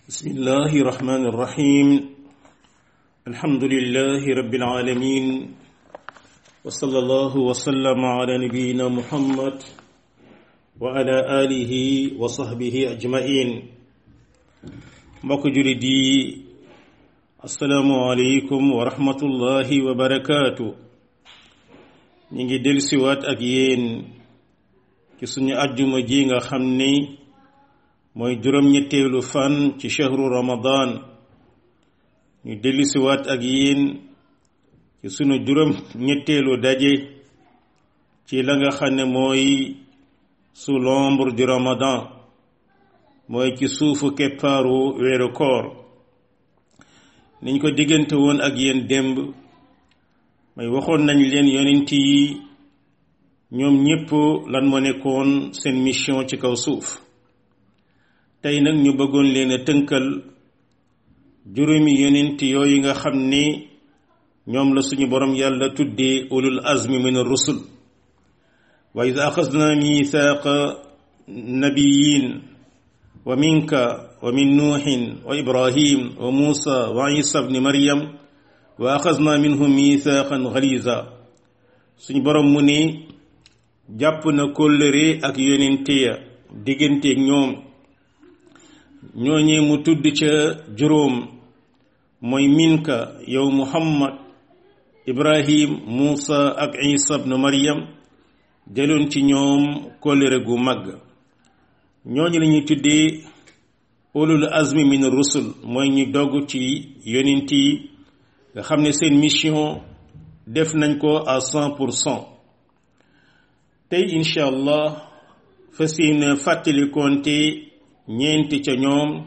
بسم الله الرحمن الرحيم الحمد لله رب العالمين وصلى الله وسلم على نبينا محمد وعلى آله وصحبه أجمعين mbokk jullit yi assalaamu aleykum wa rahmatullahi wa barakaatu ñi ngi dellusiwaat ak yéen ci suñu àjjuma ji nga xam ni mooy juróom-ñetteelu fan ci shahru ramadan ñu dellusiwaat ak yéen ci sunu juróom-ñetteelu daje ci la nga xam ne mooy sous l'ombre du ramadan mooy ci suufu keppaaru weeru koor niñ ko diggante woon ak yéen démb may waxoon nañ leen yonent yi ñoom ñépp lan moo nekkoon seen mission ci kaw suuf tey nag ñu bëggoon leen a tënkal juróomi yonent yooyu nga xam ni ñoom la suñu borom yàlla tuddee ulul azmi min ar-rusul wa iz axadna mithaqa nabiyyin wa minka wa min nuuhin wa ibrahim wa muusa wa isa bni maryam wa axadna minhum mithaqan ghaliza suñu borom mu ni jàpp na kóllëre ak yonente ya digganteeg ñoom ñooñee mu tudd ca juróom mooy minka yow muhammad ibrahim muusa ak isa bnu maryam jëloon ci ñoom kóllëre gu mag ñooñu la ñuy tuddee ulul azmi min rusul mooy ñu dogg ci yonent yi nga xam ne seen mission def nañ ko à 100%. tey incha allah fas yéene fàttali konte ñeenti ca ñoom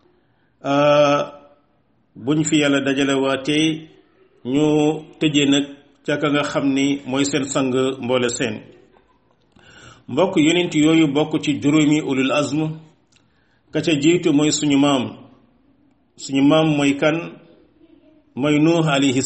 buñ fi yàlla dajale waatee ñu tëjee nag ca ka nga xam ni mooy seen sang mboole seen mbokk yonent yooyu bokk ci juróomi ulul azm ka ca jiitu mooy suñu maam mooy kan mooy nuux alayhi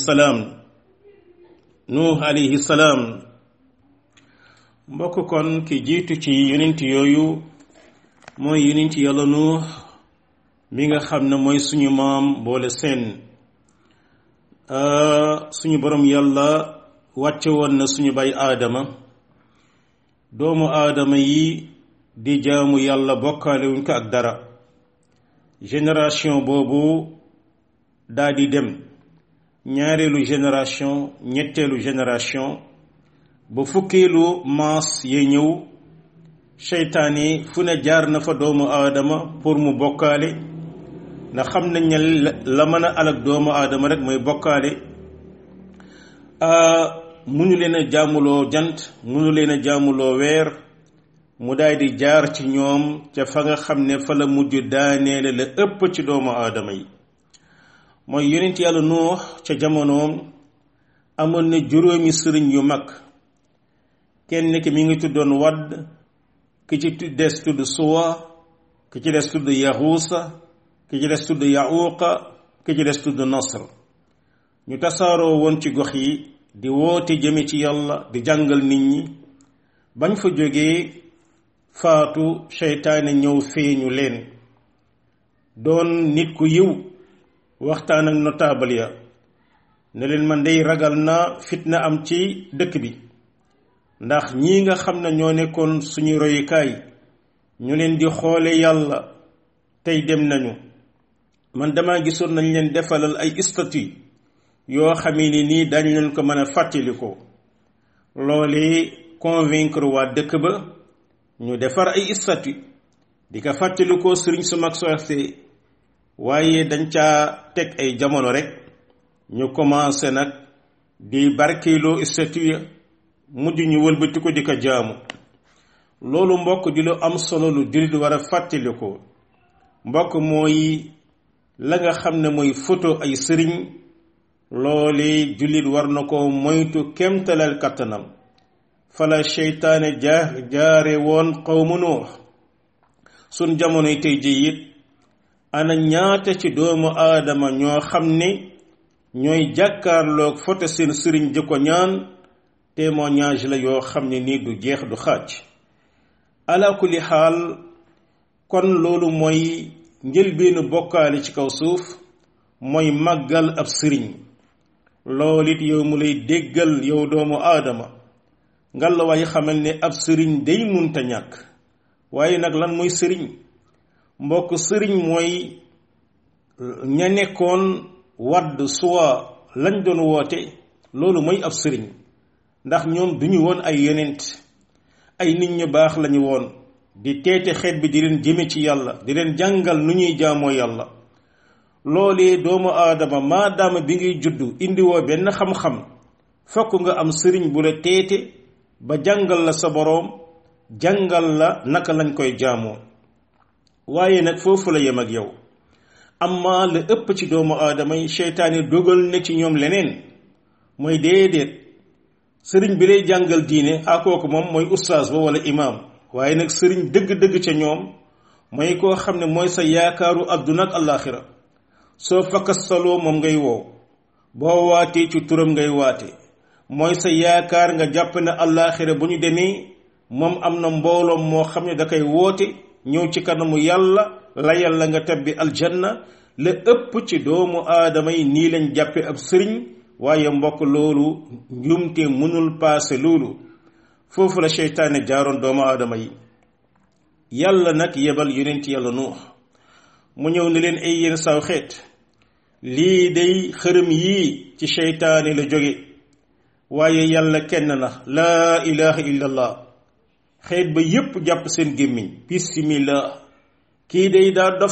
salaam mbokk kon ki jiitu ci yonent yooyu mooy yonent yàlla nuux mi nga xam ne mooy suñu maam boole seen suñu borom yàlla wàcce woon na suñu bay aadama doomu aadama yi di jaamu yàlla bokkaale wuñ ko ak dara génération boobu daa di dem ñaareelu génération ñetteelu génération ba fukkeelu maas yee ñëw seytaane fu ne jaar na fa doomu aadama pour mu bokkaale ndax xam nañ ne la mën a alak doomu aadama rek mooy bokkaale munu leen a jaamuloo jant munu leen a jaamuloo weer mu daal di jaar ci ñoom ca fa nga xam ne fa la mujj daaneele la ëpp ci doomu aadama yi mooy yonent yàlla nuux ca jamonoom amoon na juróomi sëriñ yu mag kenn ki mi ngi tuddoon wadd ki ci des tudd suwa ki ci des tudd yaxuusa ki ci des tudd yaxuuqa ki ci des tudd nasr ñu tasaaroo woon ci gox yi di woote jëme ci yàlla di jàngal nit ñi bañ fa jógee faatu seytaane ñëw feeñu leen doon nit ku yiw waxtaan ak notable ya ne leen man dey ragal naa fitna am ci dëkk bi ndax ñii nga xam ne ñoo nekkoon suñu royukaay ñu leen di xoole yàlla tey dem nañu man dama gisoon nañ leen defalal ay statue yoo xamee ni nii dañ leen ko mën a fàttaliko loolee convaincre waa dëkk ba ñu defar ay statue di ko fàttalikoo sëriñ su mag soxte waaye dañ caa teg ay jamono rek ñu commencé nag di barkeeloo statue ya mujj ñu wëlbati ko di ko jaamu loolu mbokk di lu am solo lu jullit war a fàttalikoo mbokk mooy la nga xam ne mooy photo ay sëriñ loole jullit war na ko moytu kemtalal kattanam fala seytaane jaare woon qawmu nuux sun jamonoy tey ji it ana ñaata ci doomu aadama ñoo xam ne ñooy jàkkaarloog photo seen sëriñ di ko ñaan témoignage la yoo xam ne nii du jeex du xaaj ala kulli xaal kon loolu mooy njëlbeenu bokkaale ci kaw suuf mooy màggal ab sëriñ. loolu it yow mu lay déggal yow doomu aadama ngalla waaye xamal ne ab sëriñ day munta ñàkk. waaye nag lan mooy sëriñ? mbokk sëriñ mooy ña nekkoon wadd suwa lañ doon woote, loolu mooy ab sëriñ. ndax ñoom duñu woon ay yonent, ay nit ñu baax lañu woon di teete xeet bi di leen jëme ci yàlla, di leen jàngal nu ñuy jaamoo yàlla. loolee doomu aadama maadaama bi ngay juddu indiwoo benn xam-xam, fokk nga am sëriñ bu la teete ba jàngal la sa boroom, jàngal la naka lañ koy jaamoo. waaye nag foofu la yem ak yow. amma la ëpp ci doomu aadama yi seytaane dogal na ci ñoom leneen, mooy déedéet sëriñ bi lay jàngal diine kooku moom mooy ustaas ba wala imaam. waaye nag sëriñ dëgg-dëgg ca ñoom mooy koo xam ne mooy sa yaakaaru àdduna ak àllaaxira. soo fakastaloo moom ngay woo, boo waatee ci turam ngay waate. mooy sa yaakaar nga jàpp ne àllaaxira bu ñu demee moom am na mbooloom moo xam ne da koy woote ñëw ci kanamu yàlla la yàlla nga tabbi aljanna. la ëpp ci doomu aadama yi nii lañ jàppe ab sëriñ. waaye mbokk loolu njumte mënul paase loolu. foofu la seytaane jaaroon doomu aadama yi. yàlla nag yebal yonent yàlla nuux mu ñëw ne leen ay yéen saw xeet, lii day xërëm yii ci seytaane la jóge, waaye yàlla kenn na laa ilaha illallah. xeet ba yépp jàpp seen gémmiñ, bismillah. kii day daa dof,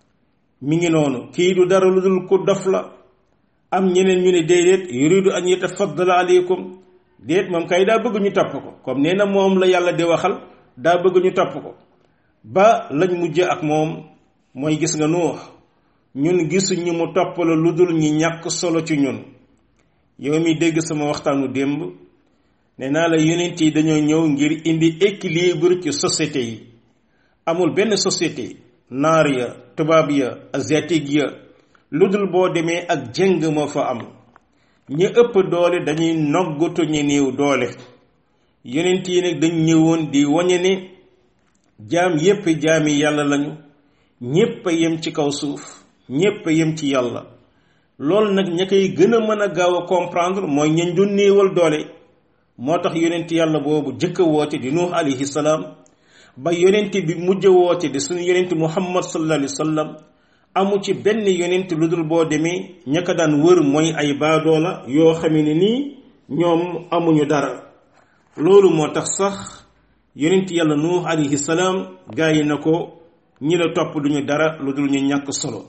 mi ngi noonu, kii du dara lu dul ku dof la. am ñeneen ñu ne déedéet yuridu an yatafaddala aleykum, déet moom kay daa bëgg ñu topp ko, comme nee na moom la yàlla di waxal, daa bëgg ñu topp ko. ba lañ mujj ak moom mooy gis nga Nuux, ñun gisuñu mu topp la lu dul ñi ñàkk solo ci ñun. yow mi dégg sama waxtaanu démb, nee naa la yonent yi dañoo ñëw ngir indi équilibre ci société yi. amul benn société, naar ya, tubaab ya, asiatique ya, lu dul boo demee ak jëng moo fa am. ñi ëpp doole dañuy noggatu ñi néew doole. yonent yi nag dañ ñëwoon di wañe ne jaam yépp jaami yàlla lañu, ñépp a yem ci kaw suuf, ñépp a yem ci yàlla. loolu nag ña koy gën a mën a gaaw a comprendre mooy ñañ doon néewal doole. moo tax yonent yàlla boobu jëkk a woote di Nuux alayhi salaam, ba yonent bi mujj a woote di suñu yonent Muhammad sallallahu alayhi wa sallam, amu ci benn yonent lu dul boo demee ña ko daan wër mooy ay baadoola yoo xamee ne nii ñoom amuñu dara. loolu moo tax sax yonent yàlla Nuux alayhi salaam gaa yi na ko ñi la topp duñu dara lu dul ñu ñàkk solo.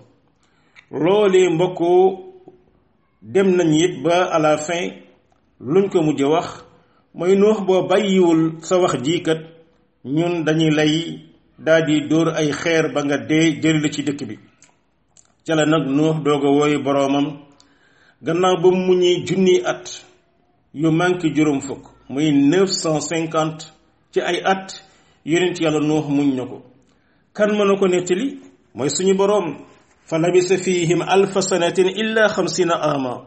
loolee mbokk dem nañ it ba à la fin luñ ko mujj wax mooy Nuux boo bàyyiwul sa wax jiikat ñun dañuy lay daldi dóor ay xeer ba nga dee jëli la ci dëkk bi. ca la nag Nuux doog a wooyu boroomam gannaaw ba mu muñee junniy at yu manqué juróom fukk muy 950 ci ay at. yonent yàlla Nuux muñ na ko. kan mën na ko nettali mooy suñu boroom. fa labisa fihim alfa sanatin illa 50 ama.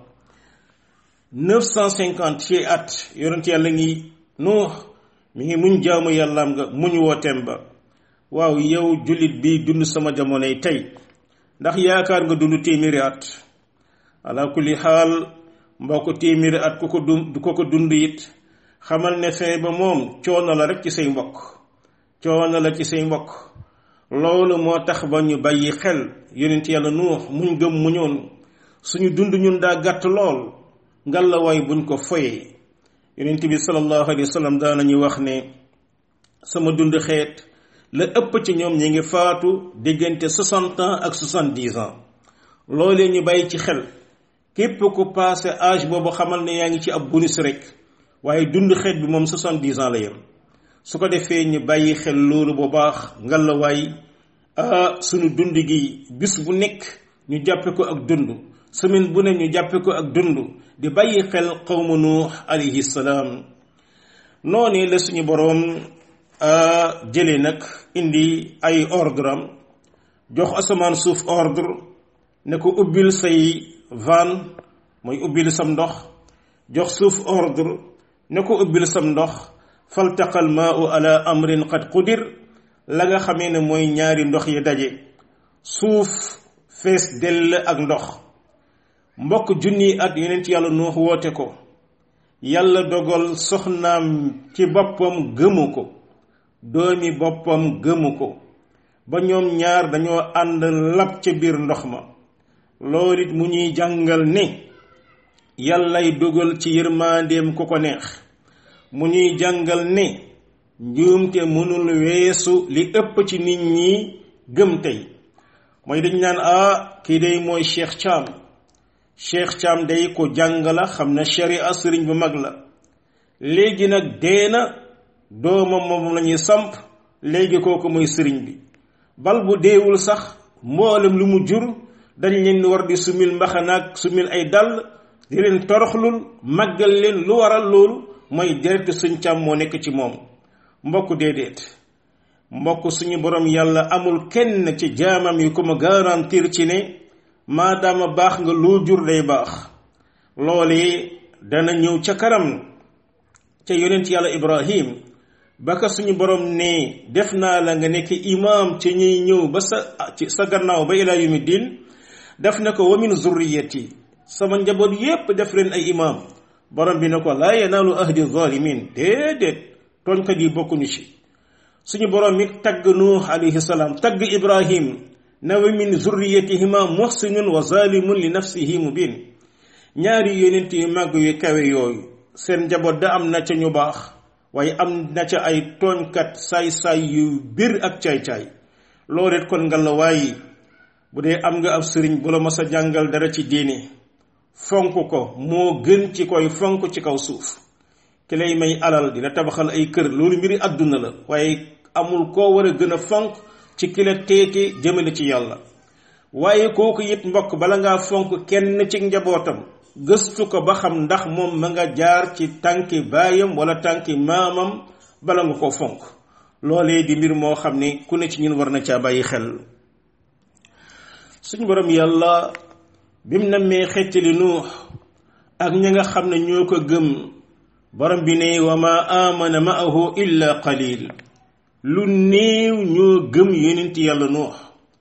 950 ci at yonent yàlla ngi Nuux mi ngi muñ jaamu yàllaam nga muñ wooteem ba. waaw yow jullit bi dund sama jamonoy tey ndax yaakaar nga dund téeméeri at? ala kulli xaal mbokk téeméeri at ku ko dund it xamal ne fin ba moom coono la rek ci say mbokk, coono la ci say mbokk. loolu moo tax ba ñu bàyyi xel yonent yàlla Nuux muñ gëm muñoon. suñu dund ñun daa gàtt lool, ngalla waay buñ ko foyee. yonent bi sallallahu alayhi wa sallam daanañu wax ne sama dund xeet la ëpp ci ñoom ñi ngi faatu diggante 60 ans ak 70 ans. loolee ñu bàyyi ci xel. képp ku passé âge boobu xamal ne yaa ngi ci ab bonus rek, waaye dund xeet bi moom 70 ans la yem. su ko defee ñu bàyyi xel loolu bu baax ngalawaay sunu dund gi bis bu nekk ñu jàppe ko ak dund, semaine bu ne ñu jàppe ko ak dund, di bàyyi xel qawmu Nuux alayhi salaam. noonu la suñu boroom jële nag indi ay ordre am, jox asamaan suuf ordre ne ko ubbil say van, mooy ubbil sam ndox. jox suuf ordre ne ko ubbil sam ndox. faltaqal maa'u ala amrin qad qudir, la nga xamee ne mooy ñaari ndox yi daje suuf fees dell ak ndox mbokk junni at yonent yàlla Nuux woote ko yàlla dogal soxnaam ci boppam gëmu ko doomi boppam gëmu ko ba ñoom ñaar dañoo ànd lab ca biir ndox ma loolu it mu ñuy jàngal ne yàllay dogal ci yërmandeem ku ko neex mu ñuy jàngal ne njuumte mënul weesu li ëpp ci nit ñi gëm tey mooy dañ naan kii day mooy Cheikh Thiam day ko jàng la xam na sharia sëriñ bu mag la léegi nag dee na doomam moom la ñuy samp léegi kooku mooy sëriñ bi bal bu deewul sax mboolem lu mu jur dañ leen war di sumil mbaxanaak sumil ay dàll di leen toroxlul màggal leen lu waral loolu mooy deretu Sëriñ Thiam moo nekk ci moom mbokk déedéet mbokk suñu borom yàlla amul kenn ci jaamam yi ko ma garantir ci ne maadaama baax nga loo jur day baax loole dana ñëw ca kanam ca yonent yàlla Ibrahim ba ka suñu borom ne def naa la nga nekk imaam ci ñuy ñëw ba sa gannaaw ba ilaa yawmi diin def na ko wa min zurriyati sama njaboot yépp def leen ay imaam borom bi ne ko laa yanaalu ahdi zalimin déedéet tooñkat yi bokkuñu ci suñu borom it tagg Nuux alayhi salaam tagg Ibrahim na wa min zurriyatihima muhsinun wa zalimun li nafsihi mubin ñaari yonent yu màgg yu kawe yooyu seen njaboot da am na ca ñu baax waaye am na ca ay tooñkat saay-saay yu bir ak caay-caay loolu it kon nga la waaye bu dee am nga ab sëriñ bu la mas a jàngal dara ci diine fonk ko moo gën ci koy fonk ci kaw suuf ki lay may alal dina tabaxal ay kër loolu mbiri àdduna la waaye amul koo war a gën a fonk ci ki la teete jëmale ci yàlla waaye kooku it mbokk bala ngaa fonk kenn ci njabootam gëstu ko ba xam ndax moom ma nga jaar ci tànki baayam wala tànki maamam bala nga koo fonk loolee di mbir moo xam ne ku ne ci ñun war na caa bàyyi xel suñu borom yàlla bim nammee xettali Nuux ak ña nga xam ne ñoo ko gëm borom bi ne wa ma amana ma'ahu illa qalil lu néew ñoo gëm yonent yàlla Nuux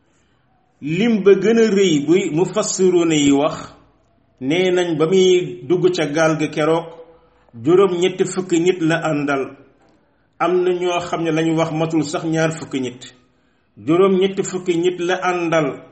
lim ba gën a rëy buy mufassiruna yi wax nee nañ ba muy dugg ca gaal ga keroog juróom-ñetti fukki nit la àndal am na ñoo xam ne lañu wax matul sax ñaar fukki nit juróom-ñetti fukki nit la àndal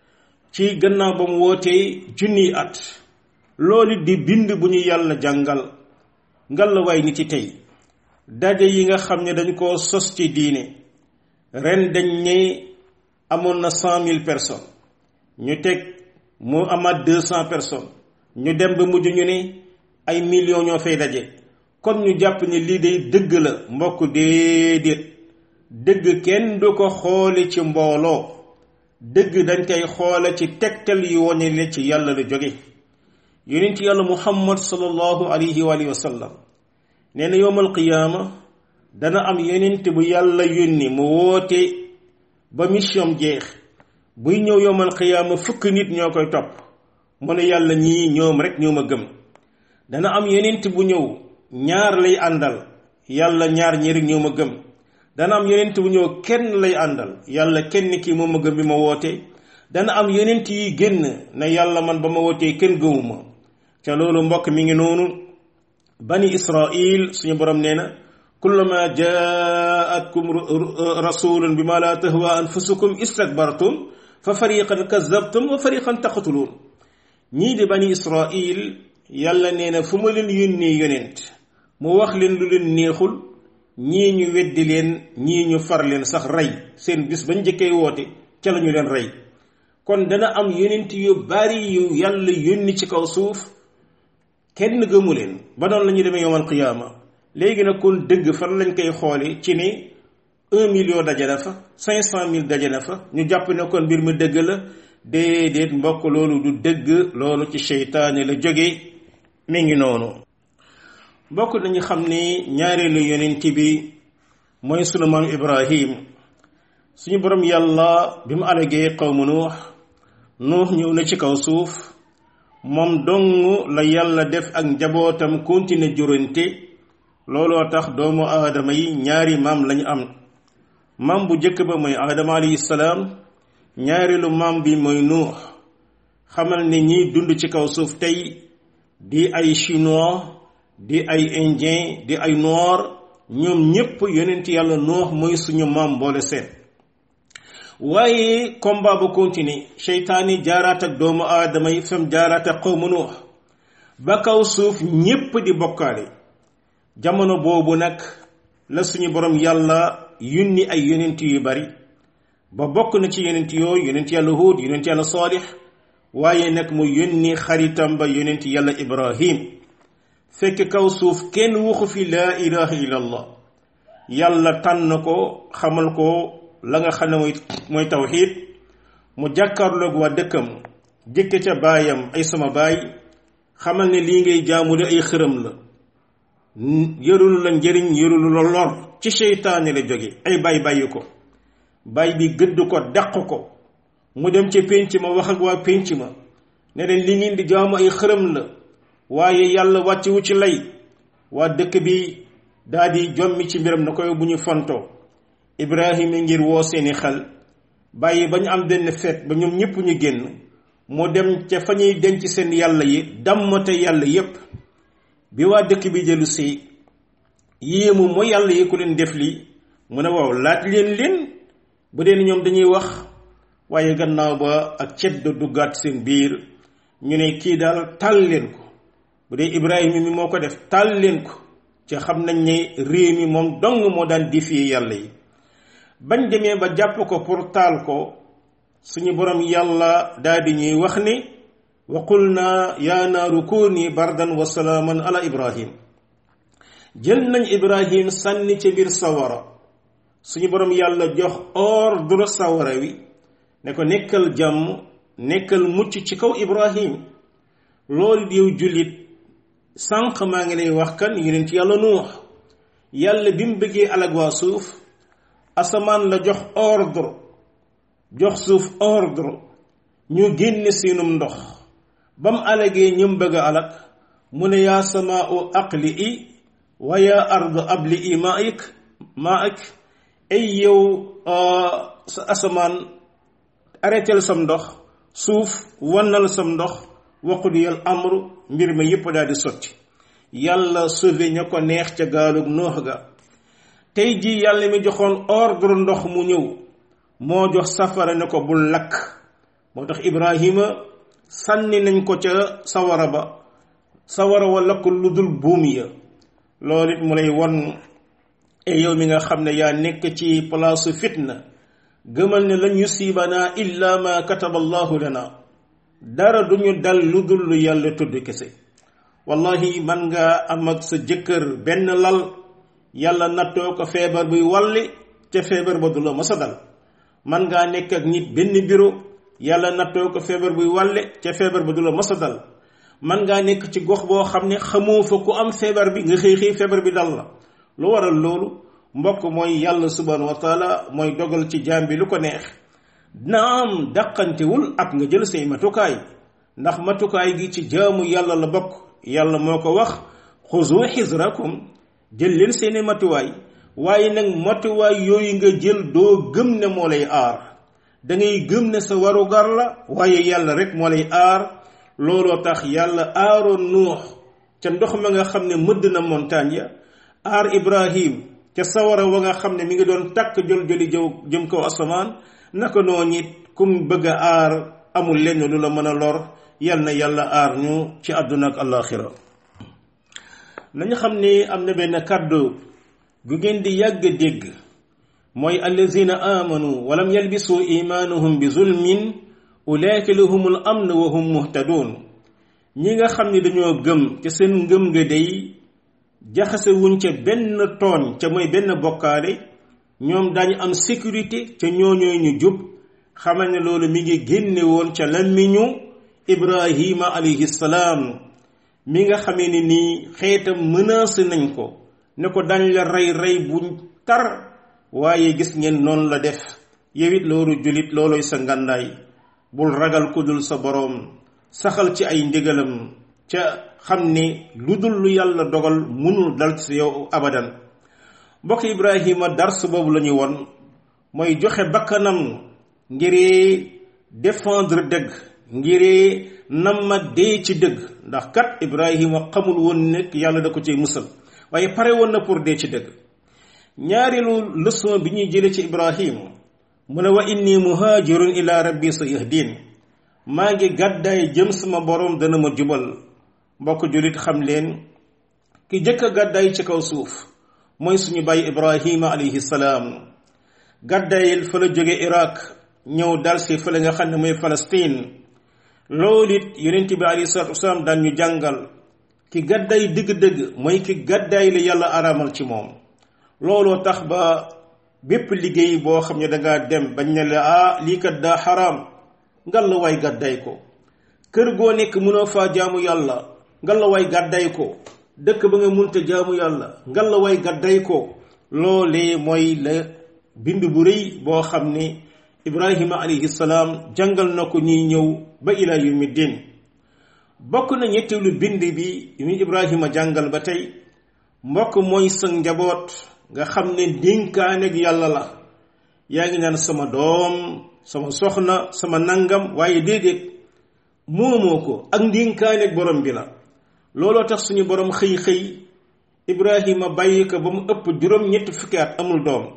ci gannaaw ba mu wootee junniy at loolu di bind bu ñu yàlla jàngal ngalawaay nit ci tey daje yi nga xam ne dañ koo sos ci diine ren dañ ne amoon na 100,000 personnes ñu teg mu amaat 200 personnes ñu dem ba mujj ñu ne ay millions ñoo fay daje kon ñu jàpp ne lii day dëgg la mbokk déedéet dëgg kenn du ko xoole ci mbooloo dëgg dañ koy xoole ci tegtal yu wone le ci yàlla la jóge yonent yàlla muhammad sallallahu alayhi wa sallam nee na yowmal qiyaama dana am yonent bu yàlla yónni mu woote ba mission jeex buy ñëw yowmal qiyaama fukk nit ñoo koy topp mu ne yàlla ñii ñoom rek ñoo ma gëm dana am yonent bu ñëw ñaar lay àndal yàlla ñaar ñi rek ñoo ma gëm dana am yonent bu ñëw kenn lay àndal yàlla kenn kii moo ma gëm bi ma woote dana am yonent yi génn na yàlla man ba ma wootee kenn gëwuma ca loolu mbokk mi ngi noonu bani israil suñu borom nee na kullama jaatkum rasulun bima la tahwa anfusukum istakbartum fa fariqan kazzabtum wa fariqan taqtulun ñii di bani israil yàlla nee na fu ma leen yónnee yonent mu wax leen lu leen neexul ñii ñu weddi leen ñii ñu far leen sax rey seen bis bañ njëkkee woote ca la ñu leen rey kon dana am yonent yu bari yu yàlla yónni ci kaw suuf kenn gëmu leen ba noonu la ñu demee yowmal qiyaama léegi nag kon dëgg fan lañ koy xoole ci ne 1 million daje na fa 500,000 daje na fa ñu jàpp ne kon mbir mi dëgg la déedéet mbokk loolu du dëgg loolu ci seytaane la jóge mi ngi noonu mbokk nañu xam ni ñaareelu yonent bi mooy sunu maam Ibrahim suñu borom yàlla bi mu alagee qawmu Nuux ñëw na ci kaw suuf moom dong la yàlla def ak njabootam continuer jurante looloo tax doomu aadama yi ñaari maam lañu am maam bu jëkk ba mooy aadama alayhi salaam ñaareelu maam bi mooy nuux. xamal ne ñiy dund ci kaw suuf tey di ay chinois di ay indien di ay noir ñoom ñépp yonent yàlla nuux mooy suñu maam boole seen. waaye combat bu continue seytaani jaaraat ak doomu aadama yi fam jaaraat ak xawmu nuux ba kaw suuf ñépp di bokkaale. jamono boobu nag la suñu borom yàlla yónni ay yonent yu bari ba bokk na ci yonent yooyu yonent yàlla Huud yonent yàlla Saalix waaye nag mu yónni xaritam ba yonent yàlla Ibrahim. fekk kaw suuf kenn waxu fi laa ilaha illallah yàlla tànn ko xamal ko la nga xam ne mooy tawxiid mu jàkkaarloog waa dëkkam jëkke ca baayam ay sama baay xamal ne lii ngay jaamu de ay xërëm la yërulu la njëriñ yërulu la lor ci seytaane la jóge ay baay bàyyi ko baay bi gëdd ko dàq ko mu dem ca pénc ma wax ak waa pénc ma ne leen li ngeen di jaamu ay xërëm la waaye yàlla wàcc wu ci lay waa dëkk bi daa di jommi ci mbiram na koy bu ñu fontoo Ibrahima ngir woo seeni xel bàyyi ba ñu am benn feet ba ñoom ñëpp ñu génn mu dem ca fa ñuy denc seen yàlla yi dammate yàlla yépp bi waa dëkk bi jëlu si yéemu mooy yàlla yi ku leen def lii mu ne waaw laaj leen bu dee ñoom dañuy wax waaye gannaaw ba ak ceddo duggaat seen biir ñu ne kii daal taal leen ko bu dee Ibrahima mi moo ko def taal leen ko ci xam nañ ne réew mi moom dong moo daan défier yàlla yi. bañ demee ba jàpp ko pour taal ko suñu borom yàlla daal di ñuy wax ni wa qulna yaa naaru kuuni bardan wa salaaman ala Ibrahim. jël nañ Ibrahim sànni ci biir sawara suñu borom yàlla jox ordre sawara wi ne ko nekkal jàmm nekkal mucc ci kaw Ibrahim. loolu yow jullit sànq maa ngi lay wax kan yonent yàlla Nuux yàlla bi mu bëggee alag waa suuf asamaan la jox ordre jox suuf ordre ñu génne seenum ndox ba mu alagee ñëm bëgg a alag mu ne yaa samaa'u aqli'i wa yaa ardu abli'i maa'ik ay yow sa asamaan arrêtel sam ndox suuf wannal sam ndox waqudiyal amru mbir ma yépp daal di sotti yàlla sauvé ña ko neex ca gaalug Nuux ga. tey jii yàlla mi joxoon ordre ndox mu ñëw moo jox safara ne ko bul lakk moo tax Ibrahima sànni nañ ko ca sawara ba sawara wa lakk lu dul buum ya. loolu it mu lay won e yow mi nga xam ne yaa nekk ci palaasu fitna gëmal ne lan yusiibanaa illa ma kataba allahu lana dara duñu dal lu dul lu yàlla tudd kese. wallahi man nga am ak sa jëkkër benn lal yàlla nattoo ko feebar buy walli ca feebar ba du la masa dal. man ngaa nekk ak nit benn bureau yàlla nattoo ko feebar buy walle ca feebar ba du la masa dal. man ngaa nekk ci gox boo xam ne xamoo fa ku am feebar bi nga xëy feebar bi dal la. lu waral loolu mbokk mooy yàlla subhanahu wa taala mooy dogal ci jaam bi lu ko neex. naam dàqantewul ak nga jël say matukaay ndax matukaay gi ci jaamu yàlla la bokk. yàlla moo ko wax xuzu xisrakum jël leen seeni matuwaay waaye nag matuwaay yooyu nga jël doo gëm ne moo lay aar da ngay gëm ne sa warugar la waaye yàlla rek moo lay aar. looloo tax yàlla aaroon Nuux ca ndox ma nga xam ne mëdd na montagne ya aar Ibrahim ca sawara wa nga xam ne mi ngi doon takk jël-jëli jëm kaw asamaan naka noonu it kum bëgg a aar amul lenn lu la mën a lor. yal na yàlla aar ñu ci àdduna ak àllaaxira. nañu xam ne am na benn kàddu gu ngeen di yàgg dégg mooy allazina amanu walam yalbisu imanuhum bi zulmin ulaika lahumul amn wa hum muhtadun. ñi nga xam ne dañoo gëm ca seen ngëm nga day jaxase wuñ ca benn tooñ ca mooy benn bokkaale ñoom daañu am sécurité ca ñooñooy ñu jub. xamal ne loolu mi ngi génne woon ca làmmiñu Ibrahima alayhi salaam mi nga xamee ni nii xeetam menacé nañ ko ne ko dañ la rey buñ tar waaye gis ngeen noonu la def. yow it loolu jullit looloy sa ngàndaay bul ragal ku dul sa boroom saxal ci ay ndigalam ca xam ne lu dul lu yàlla dogal mënul dal ci yow abadan. mbokk Ibrahima dars boobu la ñu won mooy joxe bakkanam ngir défendre dëgg ngir namma dee ci dëgg ndax kat Ibrahima xamul woon nekk yàlla da ko ci musal waaye pare woon na pour dee ci dëgg ñaareelu leçon bi ñuy jële ci Ibrahima mu ne wa inni muhajirun ila rabbi sayahdin maa ngi gàddaay jëm sama borom dana ma jubal mbokk julit xam leen ki jëkk a gàddaay ci kaw suuf mooy suñu bàyyi Ibrahima alayhi salaam gàddaayil fa la jóge Iraq ñëw dal si fa la nga xam ne mooy Palestine loolu it yonent bi alayhi salaatu wasalaam daan ñu jàngal ki gàddaay dëgg-dëgg mooy ki gàddaay la yàlla araamal ci moom looloo tax ba bépp liggéey boo xam ne dangaa dem bañ ne la lii kat daa xaraam ngal la waay gàddaay ko kër goo nekk mënoo faa jaamu yàlla ngal la waay gàddaay ko dëkk ba nga munta jaamu yàlla ngal la waay gàddaay ko loolee mooy la bind bu rëy boo xam ne Ibrahima alayhi salaam jàngal na ko ñuy ñëw ba ila yawmi din bokk na ñetteelu bind bi mi Ibrahima jàngal ba tey mbokk mooy sa njaboot nga xam ne dénkaaneeg yàlla la yaa ngi naan sama doom sama soxna sama nangam waaye déedéet moomoo ko ak dénkaaneeg borom bi la looloo tax suñu borom xëy Ibrahima bàyyi ko ba mu ëpp juróom-ñetti fukki at amul doom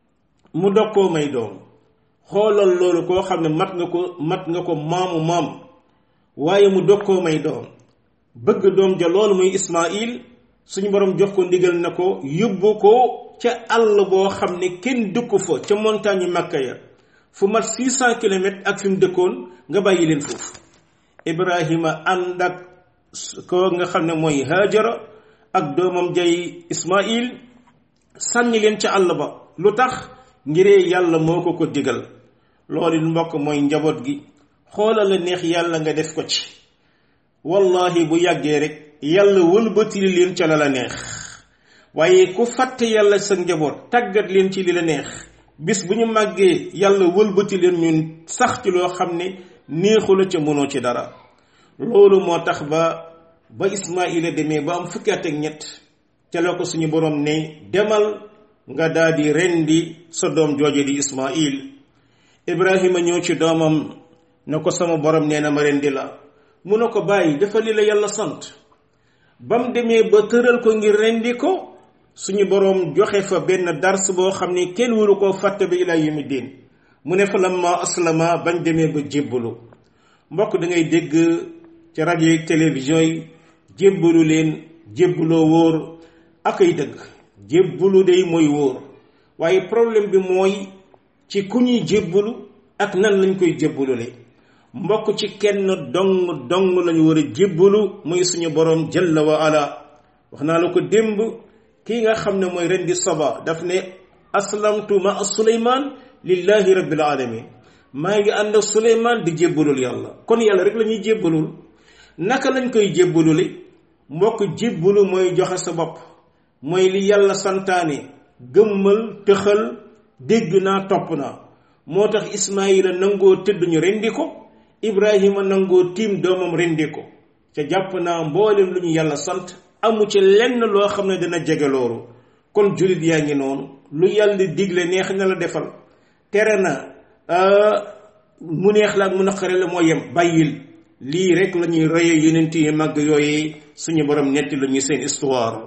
mu dog koo may doom xoolal loolu koo xam ne mat nga ko maamu maam waaye mu dog koo may doom bëgg doom ja loolu muy Ismaïl suñu borom jox ko ndigal na ko yóbbu ko ca àll boo xam ne kenn dëkku fa ca montagne yi Makka ya fu mat 600 kilomètres ak fi mu dëkkoon nga bàyyi leen foofu Ibrahima ànd ak ko nga xam ne mooy Hajara ak doomam jay Ismaïl sànni leen ca àll ba lu tax ngiree yàlla moo ko digal loolu mbokk mooy njaboot gi xoolal la neex yàlla nga def ko ci wallahi bu yàggee rek yàlla wëlbatili leen ca la neex waaye ku fàtte yàlla sa njaboot tàggat leen ci li la neex bis bu ñu màggee yàlla wëlbati leen ñun sax ci loo xam ne neexu la ca mënoo ci dara loolu moo tax ba Ismaïla demee ba am fukki at ak ñett ca la ko suñu borom ne demal nga daal di rendi sa doom jooje di Ismaïl Ibrahima ñëw ci doomam ne ko sama borom nee na ma rendi la mu ne ko bàyyi dafa li la yàlla sant ba mu demee ba tëral ko ngir rendi ko suñu borom joxe fa benn dars boo xam ne kenn waru koo fàtte ba ilaa yawmi diin mu ne fa lamma aslama bañ demee ba jébbalu mbokk da ngay dégg ci rajo yi télévision yi jébbalu leen jébbaloo wóor ak ay dëgg jébbalu day mooy wóor waaye problème bi mooy ci ku ñuy jébbalu ak nan lañ koy jébbalule mbokk ci kenn dong lañu war a jébbalu muy suñu borom jalla wa ala wax naa la ko démb kii nga xam ne mooy rendi Saba daf ne aslamtu ma Suleymaan lillahi rabbil alamin maa ngi ànd ak Suleymaan di jébbalul yàlla kon yàlla rek la ñuy jébbalul naka lañ koy jébbalule mbokk jébbalu mooy joxe sa bopp mooy li yàlla santaane gëmmal tëxal dégg naa topp naa moo tax Ismaïla nangoo tëdd ñu rendi ko Ibrahima nangoo tiim doomam rendi ko ca jàpp naa mboolem lu ñu yàlla sant amu ci lenn loo xam ne dana jege loolu kon jullit yaa ngi noonu lu yàlla digle neex na la defal tere na mu neex la ak mu naqare la moo yem bàyyil lii rek la ñuy roye yonent yi màgg yooyu suñu borom netti la ñuy seen histoire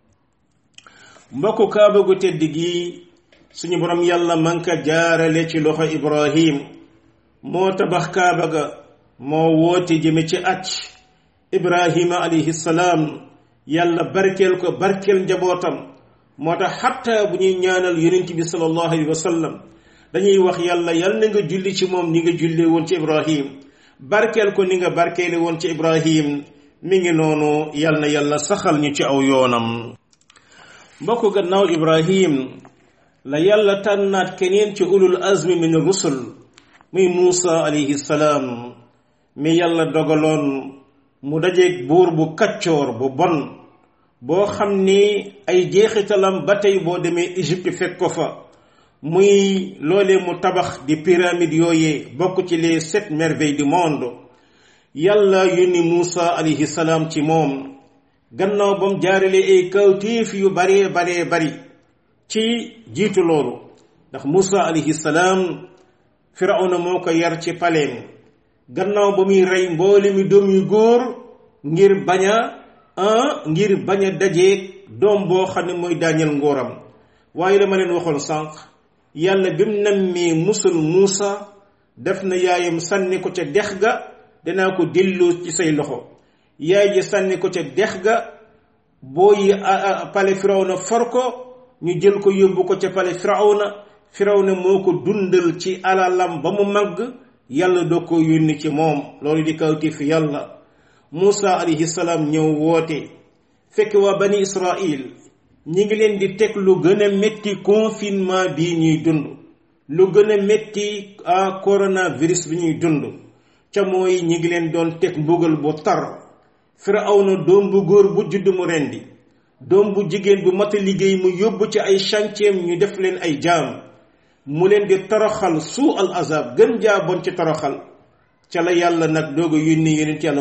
mbokku kaaba gu tedd gi suñu borom yàlla man ka jaarale ci loxo Ibrahim moo tabax kaaba ga moo woote jëme ci acc Ibrahima alayhi salaam yàlla barkeel ko barkeel njabootam moo tax xatta bu ñuy ñaanal yonent bi sallallahu alayhi wa sallam dañuy wax yàlla na nga julli ci moom ni nga jullee woon ci Ibrahim barkeel ko ni nga barkeele woon ci Ibrahim mi ngi noonu na yàlla saxal ñu ci aw yoonam mbokk gannaaw Ibrahim la yàlla tànnaat keneen ci ulul azmi min rusul muy Muusa alayhi salaam mi yàlla dogaloon mu dajeeg buur bu kaccoor bu bon boo xam ni ay jeexitalam ba tey boo demee Égypte fekk ko fa muy loolee mu tabax di pyramide yooyee bokk ci les 7 merveilles du monde yàlla yónni Muusa alayhi salaam ci moom gannaaw ba mu jaarale ay kawtéef yu bari ci jiitu loolu ndax Muusa alayhi salaam firawna moo ko yar ci paleem gannaaw ba muy rey mboole mi doom yu góor ngir bañ a dajeeg doom boo xam ne mooy daañal ngóoram waaye la ma leen waxoon sànq yàlla bi mu nammee musul Muusa def na yaayam sànni ko ca dex ga danaa ko delloo ci say loxo yaay ji sànni ko ca dex ga booy pale firawna for ko ñu jël ko yóbbu ko ca pale firawna moo ko dundal ci alalam ba mu màgg yàlla doo ko yónni ci moom loolu di kawti fi yàlla Muusa alayhi salaam ñëw woote fekk waa bani Israil ñi ngi leen di teg lu gën a métti confinement bii ñuy dund lu gën a métti coronavirus bi ñuy dund ca mooy ñi ngi leen doon teg mbugal bu tar firawna doom bu góor bu judd mu rendi doom bu jigéen bu mat a liggéey mu yóbbu ci ay chantier ñu def leen ay jaam mu leen di toroxal suu al azab gën jaa bon ci toroxal ca la yàlla nag doog a yónni yonent yàlla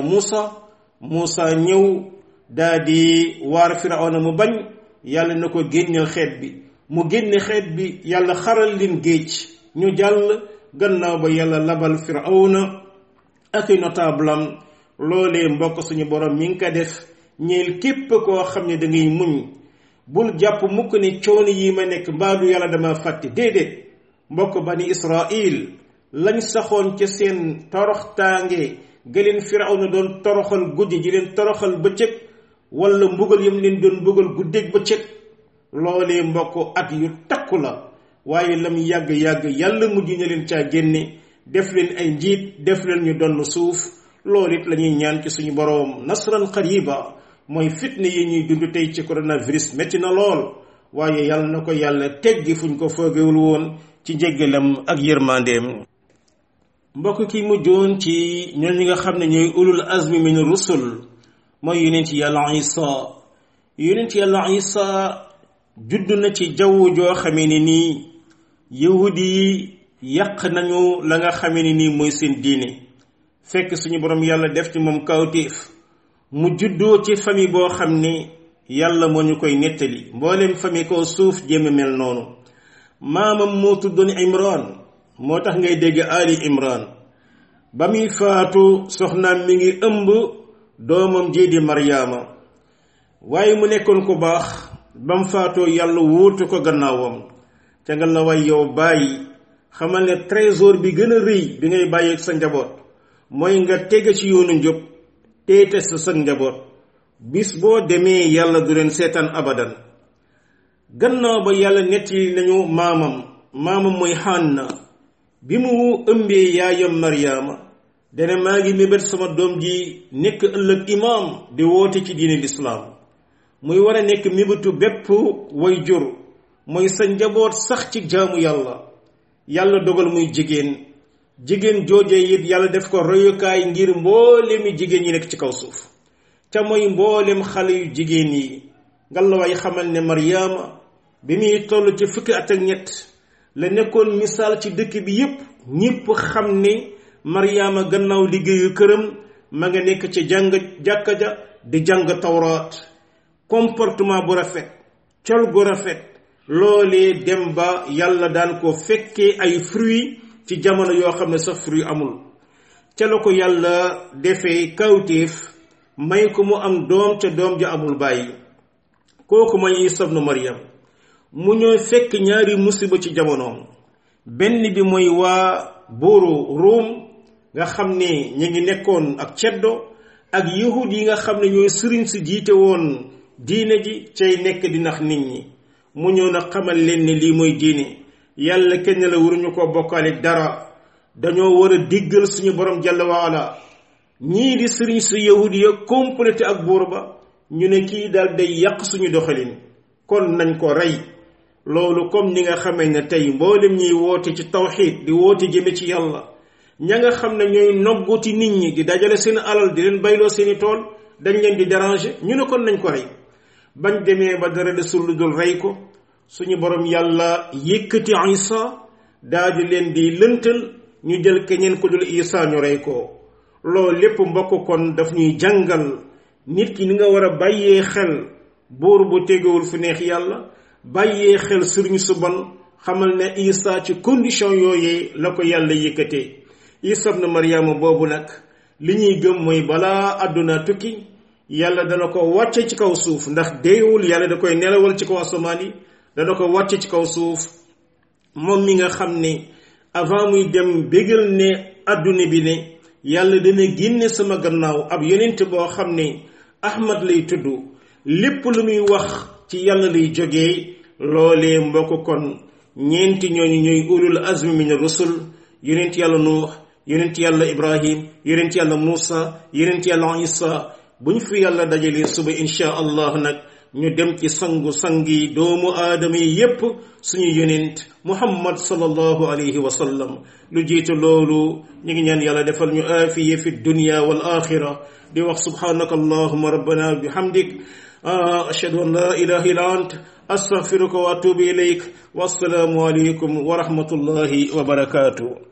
Muusa ñëw daa di waar firawna mu bañ yàlla na ko génneel xeet bi mu génne xeet bi yàlla xaral leen géej ñu jàll gannaaw ba yàlla labal firawna ak i notable loolee mbokk suñu borom mi ngi ko def ñeel képp koo xam ne da ngay muñ bul jàpp mukk ne coono yi ma nekk mbaadu yàlla dama fàtte déedéet mbokk bani Israil lañ saxoon ca seen toroxtaange ga leen firawna doon toroxal guddi ji leen toroxal bëccëg wala mbugal yam leen doon mbugal guddeeg bëccëg loolee mbokk at yu takku la waaye lam yàgg-yàgg yàlla mujj na leen caa génne def leen ay njiit def leen ñu donn suuf loolu it la ñuy ñaan ci suñu boroom nasran qariba mooy fitne yi ñuy dund tey ci coronavirus métti na lool waaye yàlla na ko yàlla teggi fuñ ko foogewul woon ci njéggalam ak yërmandeem mbokk ki mujjoon ci ñoom ñi nga xam ne ñooy ulul azmi min rusul mooy yonent yàlla Isa judd na ci jaww joo xamee ne nii yahudi yi yàq nañu la nga xamee ne nii mooy seen diine fekk suñu borom yàlla def ci moom kawtéef mu juddoo ci famille boo xam ne yàlla moo ñu koy nettali mboolem famille ko suuf jéem a mel noonu maamam moo tuddoon Imran moo tax ngay dégg Ali Imran ba muy faatu soxnaam mi ngi ëmb doomam ji di Maryaama waaye mu nekkoon ko baax ba mu faatoo yàlla wuutu ko gannaawam ca nga la way yow bàyyi xamal ne trésor bi gën a rëy bi ngay bàyyi sa njaboot mooy nga tege ci yoonu njub teete sa njaboot bis boo demee yàlla du leen seetaan abadan gannaaw ba yàlla nettali nañu maamam mooy Hanna bi mu ëmbee yaayam Maryaama dana maa ngi mébét sama doom ji nekk ëllëg imaam di woote ci diine lislaam muy war a nekk mébétu bépp way jur mooy sa njaboot sax ci jaamu yàlla dogal muy jigéen jooje it yàlla def ko royukaay ngir mboolemi jigéen ñi nekk ci kaw suuf te mooy mboolem xale yu jigéen yi ngalawaay xamal ne Maryaama bi muy toll ci fukki at ak ñett la nekkoon misaal ci dëkk bi yépp ñépp xam ne Maryaama gannaaw liggéeyu këram ma nga nekk ci jàkka ja di jàng tawraat comportement bu rafet col gu rafet loolee dem ba yàlla daan ko fekkee ay fruits ci jamono yoo xam ne sax fruit amul ca la ko yàlla defee kawtéef may ko mu am doom ca doom ja amul bàyyi kooku mooy Isa ibnu Maryam mu ñëw fekk ñaari musiba ci jamonoom benn bi mooy waa buuru Ruum nga xam ne ñu ngi nekkoon ak ceddo ak yahud yi nga xam ne ñooy sëriñ si jiite woon diine ji cay nekk di nax nit ñi mu ñëw na xamal leen ne lii mooy diine yàlla kenn la waruñu ko bokkaale dara dañoo war a diggal suñu borom jalla waala ñii di sëriñ si yahud ya complété ak buur ba ñu ne kii daal day yàq suñu doxalin kon nañ ko rey loolu comme ni nga xamee ne tey mboolem ñuy woote ci tawxiid di woote jëme ci yàlla ña nga xam ne ñooy nogguti nit ñi di dajale seen alal di leen bayloo seeni tool dañ leen di déranger ñu ne kon nañ ko rey bañ demee ba dara desul lu dul rey ko suñu borom yàlla yëkkati Isa daal di leen di lëntal ñu jël keneen ku dul Isa ñu rey ko loolu lépp mbokk kon daf ñuy jàngal nit ki ni nga war a bàyyee xel buur bu tegewul fu neex yàlla bàyyee xel sëriñ su bon xamal ne Isa ci condition yooyee la ko yàlla yëkkatee Isa ibn Maryama boobu nag li ñuy gëm mooy balaa àdduna tukki yàlla dana ko wàcce ci kaw suuf ndax deewul yàlla da koy nelawal ci kaw asamaan yi dana ko wàcce ci kaw suuf moom mi nga xam ne avant muy dem bégal ne àdduna bi ne yàlla dana génne sama gannaaw ab yonent boo xam ne Ahmad lay tudd lépp lu muy wax ci yàlla lay jógee loolee mbokk kon ñeenti ñooñu ñooy ulul azmi min rusul yonent yàlla Nuux yonent yàlla Ibrahim yonent yàlla Muusa yonent yàlla Isa buñ fi yàlla dajalee suba insha allah nag ñu dem ci sangi doomu aadama yi yépp suñu yonent Muhammad sallallahu alayhi wa sallam lu jiitu loolu ñu ngi ñaan yàlla defal ñu aafiya fi dunya wal axira di wax subhanaka allahumma rabbana bihamdik ashhadu an la ilaha illa ant astaghfiruka wa atubu ilayk wa assalaamu alaykum wa rahmatullahi wa barakatuh